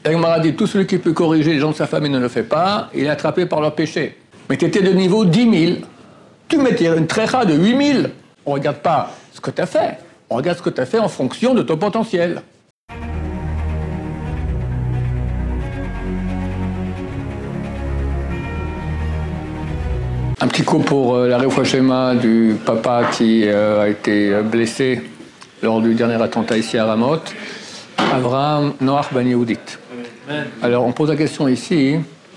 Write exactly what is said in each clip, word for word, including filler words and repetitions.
La Gemara dit, tout celui qui peut corriger les gens de sa famille ne le fait pas, il est attrapé par leur péché. Mais tu étais de niveau dix mille, tu mettais une trécha de huit mille. On ne regarde pas ce que tu as fait, on regarde ce que tu as fait en fonction de ton potentiel. Un petit coup pour euh, la Refoua Shema du papa qui euh, a été blessé lors du dernier attentat ici à Ramoth, Avraham Noach Ben Yehudit. Alors on pose la question ici,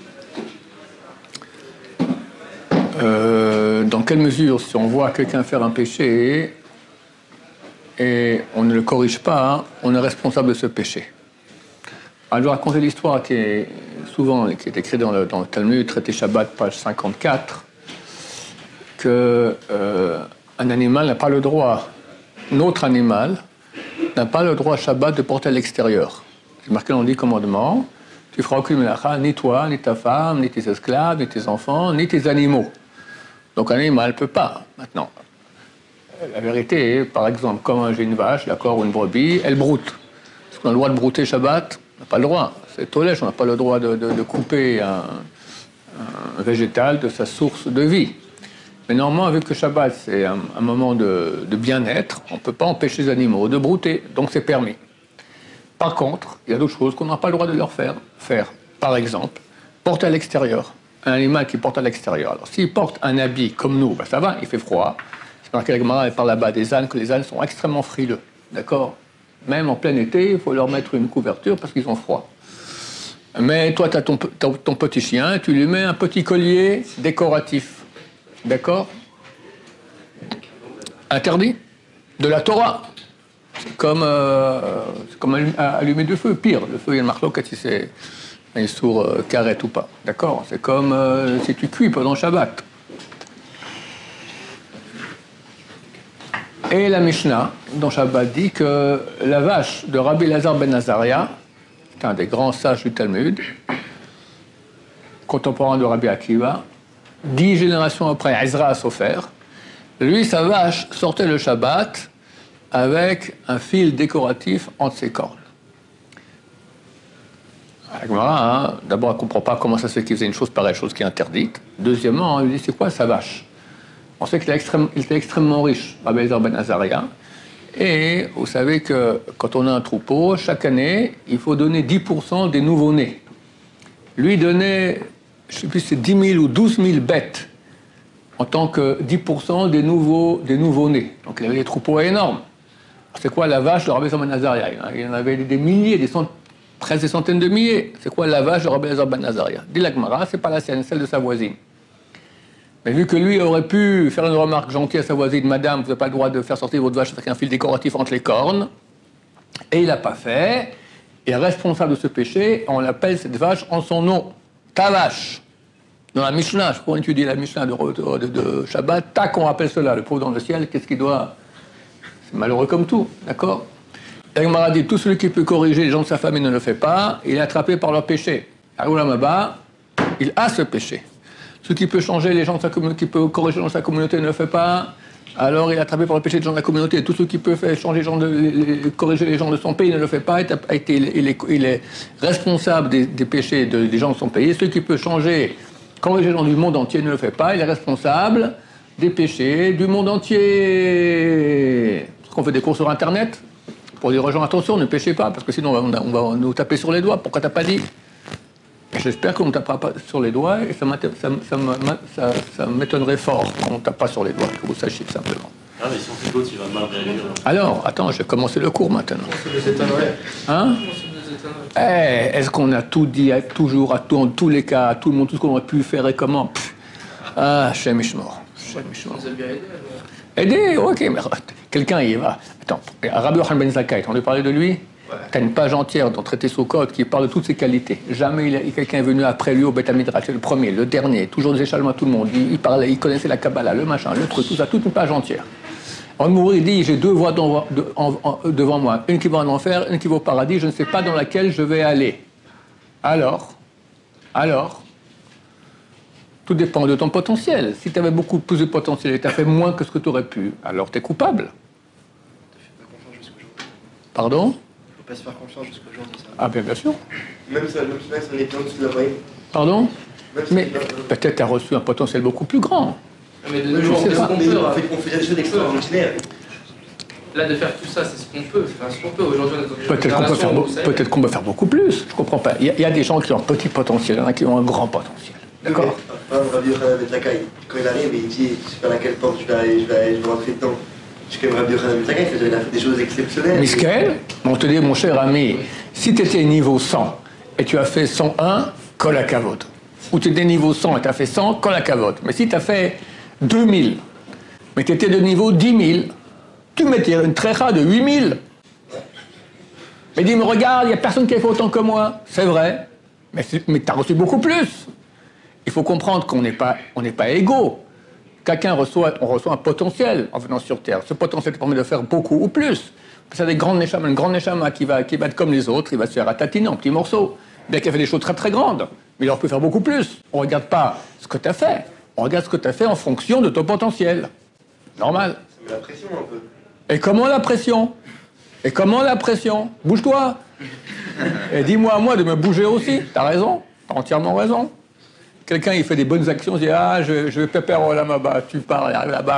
euh, dans quelle mesure si on voit quelqu'un faire un péché et on ne le corrige pas, on est responsable de ce péché. Alors je vais raconter l'histoire qui est souvent qui est écrite dans le, dans le Talmud, traité Shabbat, page cinquante-quatre, que euh, un animal n'a pas le droit, notre animal n'a pas le droit Shabbat de porter à l'extérieur. C'est marqué dans les commandements, tu feras aucune mélacha, ni toi, ni ta femme, ni tes esclaves, ni tes enfants, ni tes animaux. Donc un animal ne peut pas, maintenant. La vérité, par exemple, comme j'ai une vache, d'accord, ou une brebis, elle broute. Est-ce qu'on a le droit de brouter Shabbat? On n'a pas le droit. C'est tolèche, on n'a pas le droit de, de, de couper un, un végétal de sa source de vie. Mais normalement, vu que Shabbat, c'est un, un moment de, de bien-être, on ne peut pas empêcher les animaux de brouter, donc c'est permis. Par contre, il y a d'autres choses qu'on n'a pas le droit de leur faire. faire. Par exemple, porter à l'extérieur. Un animal qui porte à l'extérieur. Alors, s'il porte un habit comme nous, ben ça va, il fait froid. C'est marqué avec Gemara, par là-bas des ânes, que les ânes sont extrêmement frileux. D'accord? Même en plein été, il faut leur mettre une couverture parce qu'ils ont froid. Mais toi, tu as ton, ton, ton petit chien, tu lui mets un petit collier décoratif. D'accord? Interdit. De la Torah. C'est comme, euh, c'est comme allumer du feu. Pire, le feu, il y a le marteau quand il s'est sourd euh, carrette ou pas. D'accord? C'est comme euh, si tu cuis pendant Shabbat. Et la Mishnah, dans Shabbat, dit que la vache de Rabbi Lazar ben Azaria, c'est un des grands sages du Talmud, contemporain de Rabbi Akiva, dix générations après Ezra Sofer, lui, sa vache sortait le Shabbat avec un fil décoratif entre ses cornes. Hein, d'abord, elle ne comprend pas comment ça se fait qu'il faisait une chose pareille, chose qui est interdite. Deuxièmement, elle lui dit, c'est quoi sa vache? On sait qu'il était extrêmement riche, Rabbi Lazar ben Azaria. Et vous savez que quand on a un troupeau, chaque année, il faut donner dix pour cent des nouveaux-nés. Lui donnait, je ne sais plus si c'est dix mille ou douze mille bêtes en tant que dix pour cent des, nouveaux, des nouveaux-nés. Donc il avait des troupeaux énormes. C'est quoi la vache de Rabbi Lazar ben Azaria? Il y en avait des milliers, des cent... presque des centaines de milliers. C'est quoi la vache de Rabbi Lazar ben Azaria? Dit la Gemara, c'est pas la sienne, celle de sa voisine. Mais vu que lui aurait pu faire une remarque gentille à sa voisine, madame, vous n'avez pas le droit de faire sortir votre vache avec un fil décoratif entre les cornes, et il l'a pas fait, il est responsable de ce péché, on l'appelle cette vache en son nom, ta vache. Dans la Mishnah, je crois qu'on étudie la Mishnah de, de, de, de Shabbat, tac, on appelle cela, le pauvre dans le ciel, qu'est-ce qu'il doit... C'est malheureux comme tout, d'accord? La Gemara dit, tout celui qui peut corriger les gens de sa famille ne le fait pas, il est attrapé par leur péché. Aoulamaba, il a ce péché. Ce qui peut changer les gens de sa communauté, qui peut corriger les gens de sa communauté ne le fait pas, alors il est attrapé par le péché des gens de la communauté. Tout ce qui peut faire changer les gens de, les, corriger les gens de son pays ne le fait pas, il est, il est, il est responsable des, des péchés de, des gens de son pays. Ce qui peut changer, corriger les gens du monde entier ne le fait pas, il est responsable des péchés du monde entier. Parce qu'on fait des cours sur Internet, pour dire aux gens, attention, ne péchez pas, parce que sinon on va, on va nous taper sur les doigts. Pourquoi t'as pas dit? J'espère qu'on ne tape pas sur les doigts, et ça, ça, ça, ça, ça m'étonnerait fort qu'on ne tape pas sur les doigts, que vous sachiez simplement. Ah, mais si on fait l'autre, il va mal réagir. Alors, attends, je vais commencer le cours maintenant. On se étonnerait. Hein? On se Eh, est-ce qu'on a tout dit, à, toujours, à tout, en tous les cas, à tout le monde, tout ce qu'on aurait pu faire et comment? Pff. Ah, Hachem Ishmor. On nous a bien aidé, Aider, alors. ok, mais quelqu'un y va. Attends, Rabbi Yochanan ben Zakkai, on a parlé de lui? Ouais. Tu as une page entière dans Traité Sukkot qui parle de toutes ses qualités. Jamais il a, quelqu'un est venu après lui au Beth Midrash. C'est le premier, le dernier, toujours des échalements à tout le monde. Il, il parlait, il connaissait la Kabbalah, le machin, le truc, tout ça, toute une page entière. En mourir, il dit, j'ai deux voies devant, de, en, en, devant moi. Une qui va en enfer, une qui va au paradis. Je ne sais pas dans laquelle je vais aller. Alors, alors, tout dépend de ton potentiel. Si tu avais beaucoup plus de potentiel et tu as fait moins que ce que tu aurais pu, alors tu es coupable. Pardon ? pas se faire confiance jusqu'au jour de ça. Ah bien, bien sûr. Même si on est en dessous de la moyenne. Pardon? Même si Mais peut-être tu as reçu un potentiel beaucoup plus grand. Mais de Mais nous, on, on fait ce qu'on mais peut. on fait, on fait des choses extraordinaires. Là, de faire tout ça, c'est ce qu'on peut. Enfin, ce qu'on peut aujourd'hui. on est dans une Peut-être qu'on peut, faire génération, beau- vous savez. peut-être qu'on peut faire beaucoup plus. Je comprends pas. Il y, a- il y a des gens qui ont un petit potentiel, il y en a qui ont un grand potentiel. D'accord? Par exemple, Rabbi Yochanan Ben Zakkai, quand il arrive et il dit je sais pas laquelle porte je vais, aller- je vais, aller- je vais rentrer dedans. Je suis quand même Rabbi Yochanan Ben Zakkai, c'est-à-dire qu'il a fait des choses exceptionnelles. Miskel, on te dit, mon cher ami, si tu étais niveau cent et tu as fait cent un, kol hakavod. Ou tu étais niveau cent et tu as fait cent, kol hakavod. Mais si tu as fait deux mille, mais tu étais de niveau dix mille, tu mettais une trécha de huit mille. Mais dis, mais regarde, il n'y a personne qui a fait autant que moi. C'est vrai, mais, mais tu as reçu beaucoup plus. Il faut comprendre qu'on n'est pas, on n'est pas égaux. Chacun reçoit, on reçoit un potentiel en venant sur Terre. Ce potentiel permet de faire beaucoup ou plus. C'est des grandes neshama, une grande neshama qui va, qui va être comme les autres, il va se faire ratatiner en petits morceaux. Bien qu'il a fait des choses très très grandes, mais il en peut faire beaucoup plus. On ne regarde pas ce que tu as fait, on regarde ce que tu as fait en fonction de ton potentiel. Normal. Ça met la pression un peu. Et comment la pression? Et comment la pression? Bouge-toi. Et dis-moi à moi de me bouger aussi. T'as raison, t'as entièrement raison. Quelqu'un, il fait des bonnes actions, il dit « Ah, je, je vais pépère au là-bas, tu pars, il arrive là-bas. »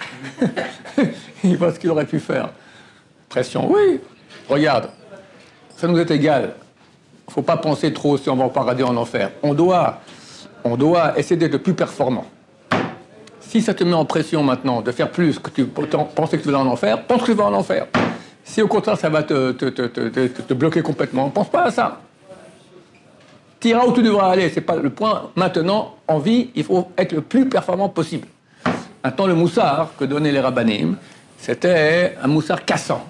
Il voit ce qu'il aurait pu faire. Pression, oui. Regarde, ça nous est égal. Il ne faut pas penser trop si on va au paradis ou en enfer. On doit, on doit essayer d'être le plus performant. Si ça te met en pression maintenant de faire plus que tu pensais que tu vas en enfer, pense que tu vas en enfer. Si au contraire ça va te, te, te, te, te, te bloquer complètement, ne pense pas à ça. Tu iras où tu devras aller, c'est pas le point. Maintenant, en vie, il faut être le plus performant possible. Maintenant, le moussard que donnaient les rabbanim, c'était un moussard cassant.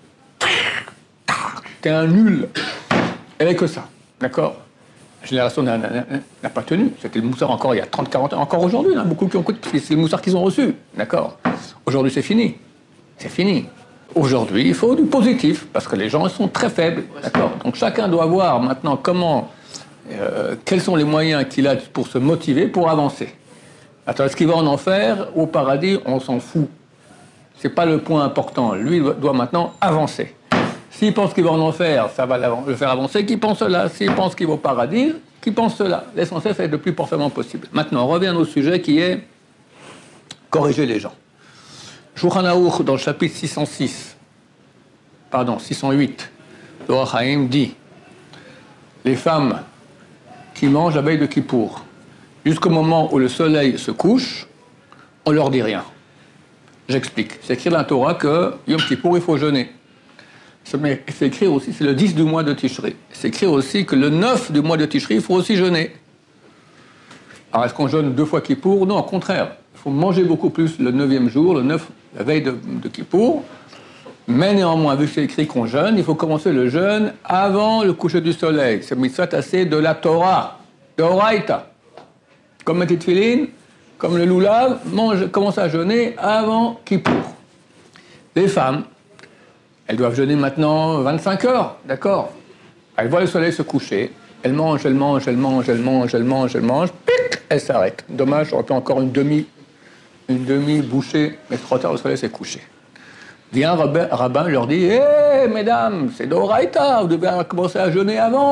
T'es un nul. Il n'y avait que ça, d'accord? La génération n'a, n'a, n'a pas tenu. C'était le moussard encore il y a trente quarante ans. Encore aujourd'hui, il y en a beaucoup qui ont coûté, c'est le moussard qu'ils ont reçu, d'accord? Aujourd'hui, c'est fini. C'est fini. Aujourd'hui, il faut du positif, parce que les gens ils sont très faibles, d'accord? Donc chacun doit voir maintenant comment, euh, quels sont les moyens qu'il a pour se motiver, pour avancer. Attends, est-ce qu'il va en enfer ou au paradis? On s'en fout. C'est pas le point important. Lui, il doit maintenant avancer. S'il pense qu'il va en enfer, ça va le faire avancer. Qui pense cela? S'il pense qu'il va au paradis, qui pense cela? L'essentiel, c'est être le plus performant possible. Maintenant, on revient au sujet qui est corriger les gens. Shulchan Aruch, dans le chapitre six cent six, pardon, six cent huit, le Or HaChaim dit les femmes qui mangent la veille de Kippour, jusqu'au moment où le soleil se couche, on leur dit rien. J'explique. C'est écrit dans la Torah que Yom Kippour, il faut jeûner. C'est écrit aussi, c'est le dix du mois de Tishri. C'est écrit aussi que le neuf du mois de Tishri, il faut aussi jeûner. Alors, est-ce qu'on jeûne deux fois Kippour? Non, au contraire. Il faut manger beaucoup plus le neuvième jour, le neuf, la veille de, de Kippour. Mais néanmoins, vu que c'est écrit qu'on jeûne, il faut commencer le jeûne avant le coucher du soleil. C'est mitzvah assez de la Torah, de Oraïta. Comme les tefilin, comme le loulav, mange, commence à jeûner avant Kippour. Les femmes, elles doivent jeûner maintenant vingt-cinq heures, d'accord? Elles voient le soleil se coucher, elles mangent, elles mangent, elles mangent, elles mangent, elles mangent, elles mangent, pic, elles s'arrêtent. Dommage, j'aurais pu encore une demi, une demi-bouchée, mais trop tard, le soleil s'est couché. Vient un rabbin, rabbin leur dit « Hé, hey, mesdames, c'est d'Oraïta, vous devez commencer à jeûner avant. »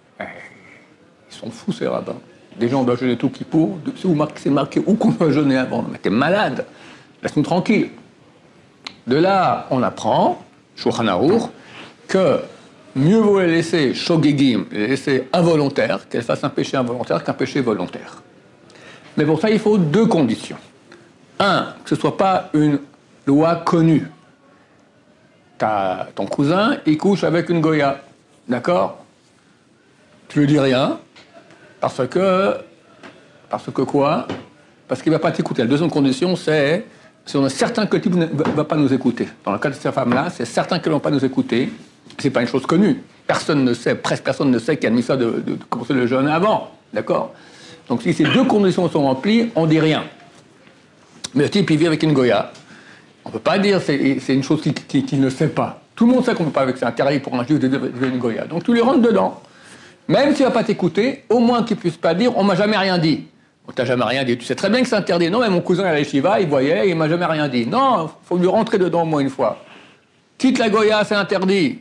Ils sont fous, ces rabbins. Des gens doivent jeûner tout Kippour, c'est marqué où qu'on doit jeûner avant. Mais t'es malade, laisse-nous tranquille. De là, on apprend, Shulchan Aruch, que mieux vaut les laisser shogegim, les laisser involontaires, qu'elles fassent un péché involontaire qu'un péché volontaire. Mais pour ça, il faut deux conditions. Un, que ce ne soit pas une loi connue. T'as ton cousin, il couche avec une goya, d'accord? Tu lui dis rien, parce que... Parce que quoi? Parce qu'il ne va pas t'écouter. La deuxième condition, c'est... Si on est certain que le type ne va pas nous écouter. Dans le cas de cette femme-là, c'est certain qu'elle ne va pas nous écouter. C'est pas une chose connue. Personne ne sait, presque personne ne sait qu'il y a mis ça de, de, de commencer le jeûne avant. D'accord? Donc si ces deux conditions sont remplies, on ne dit rien. Mais le type, il vit avec une goya. On ne peut pas dire c'est, c'est une chose qu'il qui, qui ne sait pas. Tout le monde sait qu'on ne peut pas avec ça. C'est interdit pour un juif de vivre avec une goya. Donc tu lui rentres dedans. Même s'il ne va pas t'écouter, au moins qu'il ne puisse pas dire « on ne m'a jamais rien dit ». On t'a jamais rien dit. Tu sais très bien que c'est interdit. Non, mais mon cousin à la yeshiva, il voyait, il m'a jamais rien dit. Non, il faut lui rentrer dedans au moins une fois. Quitte la goya, c'est interdit.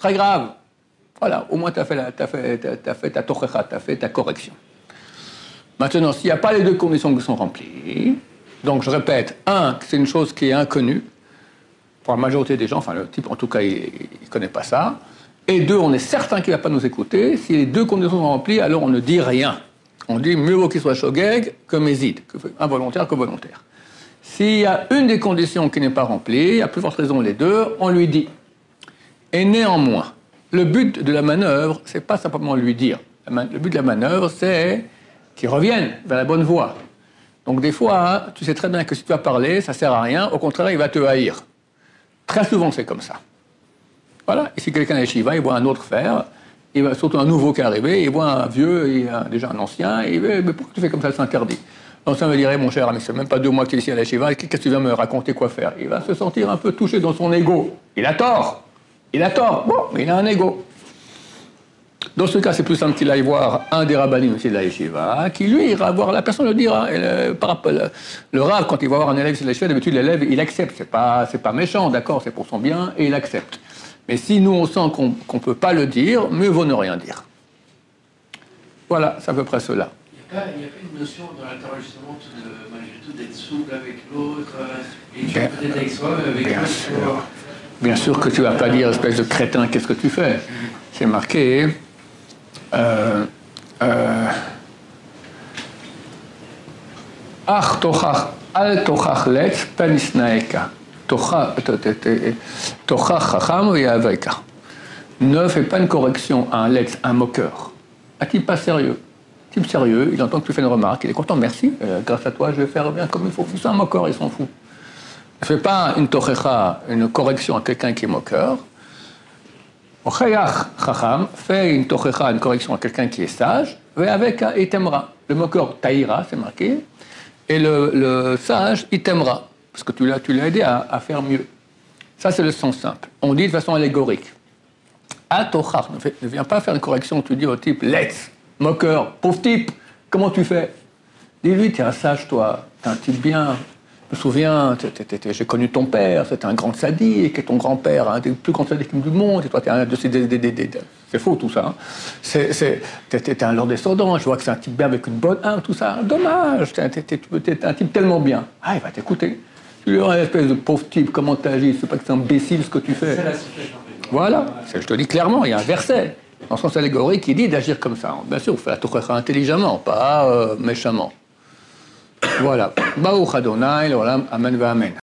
Très grave. Voilà, au moins tu as fait, t'as fait, t'as, t'as fait ta tochecha, tu as fait ta correction. Maintenant, s'il n'y a pas les deux conditions qui sont remplies, donc je répète, un, c'est une chose qui est inconnue, pour la majorité des gens, enfin le type en tout cas, il ne connaît pas ça, et deux, on est certain qu'il ne va pas nous écouter, si les deux conditions sont remplies, alors on ne dit rien. On dit mieux vaut qu'il soit shogeg que méside, que involontaire que volontaire. S'il y a une des conditions qui n'est pas remplie, à plus forte raison les deux, on lui dit. Et néanmoins, le but de la manœuvre, c'est pas simplement lui dire. Le but de la manœuvre, c'est qu'il revienne vers la bonne voie. Donc des fois, hein, tu sais très bien que si tu vas parler, ça sert à rien. Au contraire, il va te haïr. Très souvent, c'est comme ça. Voilà. Et si quelqu'un est shiva, il voit un autre faire, il va, surtout un nouveau qui est arrivé, il voit un vieux, et un, déjà un ancien, et il dit, mais pourquoi tu fais comme ça, c'est interdit. L'ancien me dirait, mon cher ami, c'est même pas deux mois que tu es ici à la shiva, qu'est-ce que tu viens me raconter quoi faire? Il va se sentir un peu touché dans son ego. Il a tort. Il a tort. Bon, mais il a un ego. Dans ce cas, c'est plus simple qu'il aille voir un des rabbinim aussi de la yeshiva, qui lui ira voir, la personne le dira. Et le, par rapport, le, le rav, quand il va voir un élève de la yeshiva, d'habitude l'élève, il accepte. C'est pas, c'est pas méchant, d'accord, c'est pour son bien, et il accepte. Mais si nous, on sent qu'on ne peut pas le dire, mieux vaut ne rien dire. Voilà, c'est à peu près cela. Il n'y a, a pas une notion dans l'interrogement, malgré tout, d'être souple avec l'autre, et tu peux être avec soi, avec bien l'autre. sûr. Bien sûr que tu ne vas pas dire, espèce de crétin, qu'est-ce que tu fais? C'est marqué... Euh, euh, Ach tochach al tochach letz penisnaeka tochach chacham ve'aveka. Ne fais pas une correction à un letz, un moqueur. Un type pas sérieux. Un type sérieux, il entend que tu fais une remarque, il est content, merci, euh, grâce à toi, je vais faire bien comme il faut. C'est un moqueur, il s'en fout. Ne fais pas une tochecha, une correction à quelqu'un qui est moqueur. Ochayach chacham, fais une tochecha, une correction à quelqu'un qui est sage, ve'avek il t'aimera. Le moqueur taïra, c'est marqué, et le, le sage, il t'aimera, parce que tu l'as, tu l'as aidé à, à faire mieux. Ça, c'est le sens simple. On dit de façon allégorique. Atochach, ne, ne viens pas faire une correction, tu dis au type, let's, moqueur, pauvre type, comment tu fais? Dis-lui, t'es un sage, toi, t'es un type bien. Je me souviens, j'ai connu ton père, c'était un grand sadique, et ton grand-père, un des plus grands sadiques du monde, et toi, t'es un de ces... C'est faux, tout ça. Hein. T'es un leur descendant, je vois que c'est un type bien avec une bonne âme, tout ça. Dommage, t'es un type tellement bien. Ah, il va t'écouter. Tu lui dis, une espèce de pauvre type, comment t'agis? C'est pas que c'est imbécile ce que tu fais. Voilà, je te dis clairement, il y a un verset, dans le sens allégorique, qui dit d'agir comme ça. Bien sûr, on fait la tochecha intelligemment, pas euh, méchamment. Voilà. Baruch Adonai, l'olam, amen va amen.